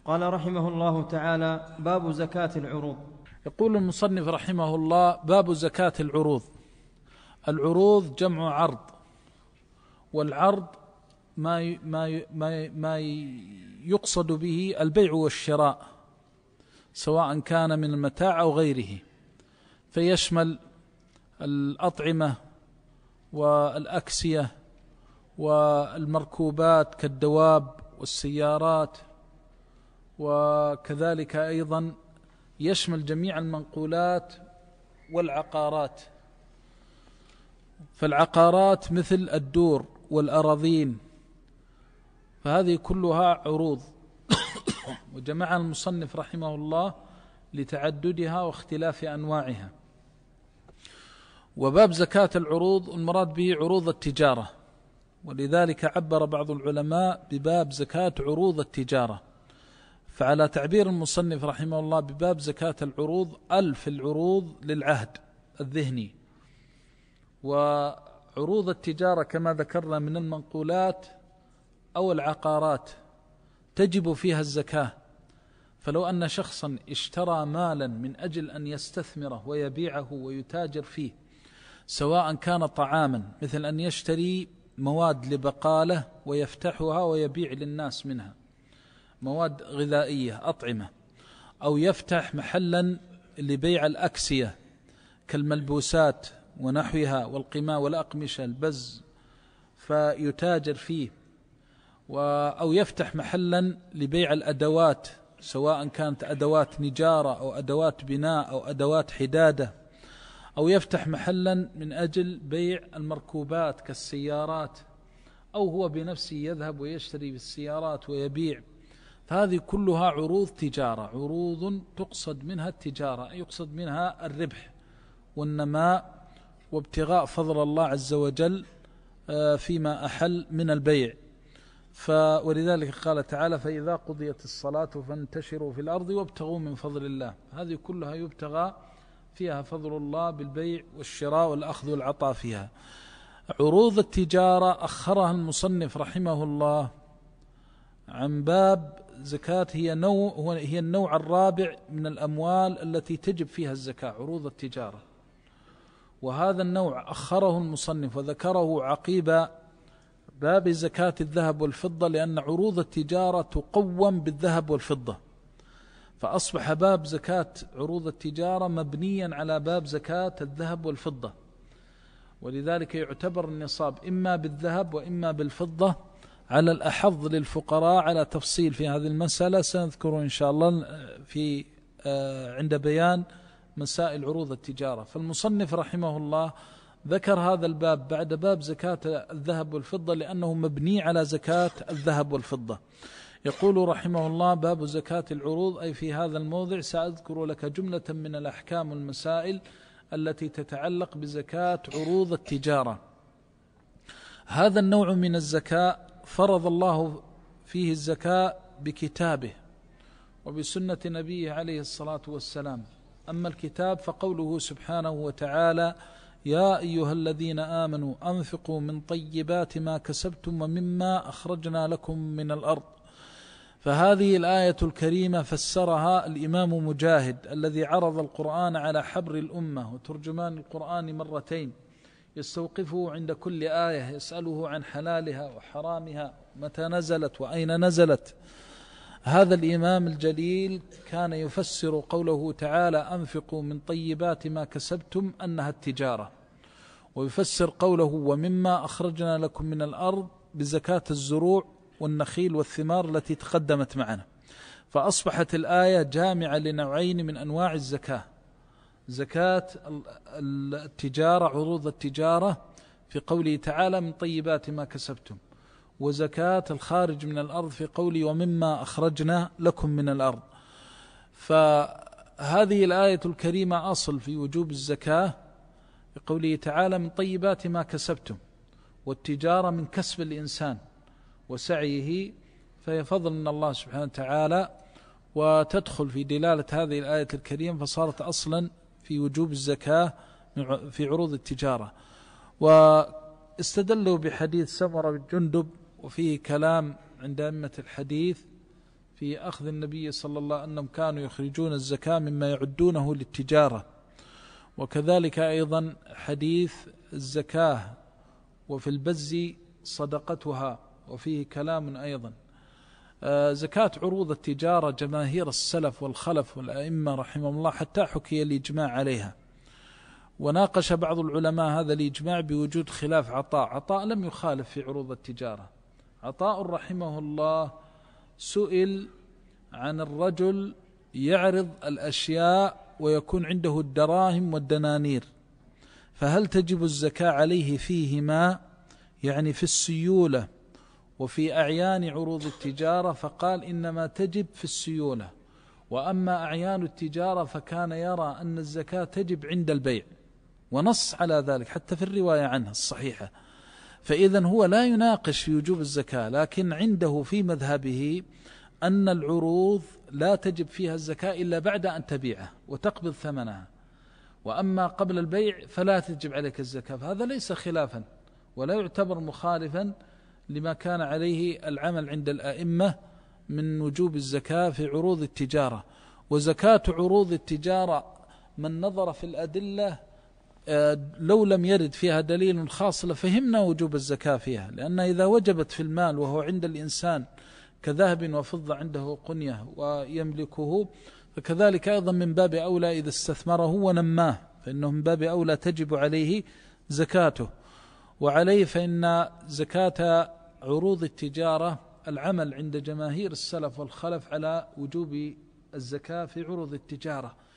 قال رحمه الله تعالى: باب زكاة العروض. يقول المصنف رحمه الله: باب زكاة العروض. العروض جمع عرض، والعرض ما يقصد به البيع والشراء، سواء كان من المتاع أو غيره، فيشمل الأطعمة والأكسية والمركوبات كالدواب والسيارات، وكذلك أيضا يشمل جميع المنقولات والعقارات. فالعقارات مثل الدور والأراضين، فهذه كلها عروض وجمعها المصنف رحمه الله لتعددها واختلاف أنواعها. وباب زكاة العروض المراد به عروض التجارة، ولذلك عبر بعض العلماء بباب زكاة عروض التجارة. فعلى تعبير المصنف رحمه الله بباب زكاة العروض، ألف العروض للعهد الذهني، وعروض التجارة كما ذكرنا من المنقولات أو العقارات تجب فيها الزكاة. فلو أن شخصا اشترى مالا من أجل أن يستثمره ويبيعه ويتاجر فيه، سواء كان طعاما مثل أن يشتري مواد لبقالة ويفتحها ويبيع للناس منها، مواد غذائية أطعمة، أو يفتح محلا لبيع الأكسية كالملبوسات ونحوها والقماء والأقمشة البز فيتاجر فيه، أو يفتح محلا لبيع الأدوات، سواء كانت أدوات نجارة أو أدوات بناء أو أدوات حدادة، أو يفتح محلا من أجل بيع المركوبات كالسيارات، أو هو بنفسه يذهب ويشتري بالسيارات ويبيع. فهذه كلها عروض تجارة، عروض تقصد منها التجارة، يقصد منها الربح والنماء وابتغاء فضل الله عز وجل فيما أحل من البيع. ولذلك قال تعالى: فإذا قضيت الصلاة فانتشروا في الأرض وابتغوا من فضل الله. هذه كلها يبتغى فيها فضل الله بالبيع والشراء والأخذ والعطاء فيها. عروض التجارة أخرها المصنف رحمه الله عن باب زكاة، هي النوع الرابع من الأموال التي تجب فيها الزكاة، عروض التجارة. وهذا النوع أخره المصنف وذكره عقيب باب زكاة الذهب والفضة، لأن عروض التجارة تقوم بالذهب والفضة، فأصبح باب زكاة عروض التجارة مبنيا على باب زكاة الذهب والفضة. ولذلك يعتبر النصاب إما بالذهب وإما بالفضة، على الأحظ للفقراء. على تفصيل في هذه المسألة سنذكر إن شاء الله عند بيان مسائل عروض التجارة. فالمصنف رحمه الله ذكر هذا الباب بعد باب زكاة الذهب والفضة لأنه مبني على زكاة الذهب والفضة. يقول رحمه الله: باب زكاة العروض، أي في هذا الموضع سأذكر لك جملة من الأحكام والمسائل التي تتعلق بزكاة عروض التجارة. هذا النوع من الزكاة فرض الله فيه الزكاة بكتابه وبسنة نبيه عليه الصلاة والسلام. أما الكتاب فقوله سبحانه وتعالى: يا أيها الذين آمنوا أنفقوا من طيبات ما كسبتم ومما أخرجنا لكم من الأرض. فهذه الآية الكريمة فسرها الإمام مجاهد الذي عرض القرآن على حبر الأمة وترجمان القرآن مرتين، يستوقفه عند كل آية يسأله عن حلالها وحرامها، متى نزلت وأين نزلت. هذا الإمام الجليل كان يفسر قوله تعالى: أنفقوا من طيبات ما كسبتم أنها التجارة، ويفسر قوله: ومما أخرجنا لكم من الأرض بزكاة الزروع والنخيل والثمار التي تقدمت معنا. فأصبحت الآية جامعة لنوعين من أنواع الزكاة: زكاة التجارة عروض التجارة في قوله تعالى: من طيبات ما كسبتم، وزكاة الخارج من الأرض في قوله: ومما أخرجنا لكم من الأرض. فهذه الآية الكريمة أصل في وجوب الزكاة بقوله تعالى: من طيبات ما كسبتم، والتجارة من كسب الإنسان وسعيه، فهي فضل من الله سبحانه وتعالى، وتدخل في دلالة هذه الآية الكريمة، فصارت أصلا في وجوب الزكاة في عروض التجارة. واستدلوا بحديث سمرة بن جندب، وفيه كلام عند أئمة الحديث في أخذ النبي صلى الله عليه وسلم أنهم كانوا يخرجون الزكاة مما يعدونه للتجارة، وكذلك أيضا حديث الزكاة وفي البز صدقتها، وفيه كلام أيضا. زكاة عروض التجارة جماهير السلف والخلف والأئمة رحمهم الله حتى حكي الإجماع عليها، وناقش بعض العلماء هذا الإجماع بوجود خلاف عطاء لم يخالف في عروض التجارة. عطاء رحمه الله سئل عن الرجل يعرض الأشياء ويكون عنده الدراهم والدنانير، فهل تجب الزكاة عليه فيهما، يعني في السيولة وفي أعيان عروض التجارة؟ فقال إنما تجب في السيولة، وأما أعيان التجارة فكان يرى أن الزكاة تجب عند البيع، ونص على ذلك حتى في الرواية عنها الصحيحة. فإذا هو لا يناقش في وجوب الزكاة، لكن عنده في مذهبه أن العروض لا تجب فيها الزكاة إلا بعد أن تبيعه وتقبض ثمنها، وأما قبل البيع فلا تجب عليك الزكاة. فهذا ليس خلافا ولا يعتبر مخالفا لما كان عليه العمل عند الأئمة من وجوب الزكاة في عروض التجارة. وزكاة عروض التجارة من نظر في الأدلة لو لم يرد فيها دليل خاص لفهمنا وجوب الزكاة فيها، لأن إذا وجبت في المال وهو عند الإنسان كذهب وفضة عنده قنية ويملكه، فكذلك أيضا من باب أولى إذا استثمره ونماه، فإنه من باب أولى تجب عليه زكاته. وعليه فإن زكاة عروض التجارة العمل عند جماهير السلف والخلف على وجوب الزكاة في عروض التجارة.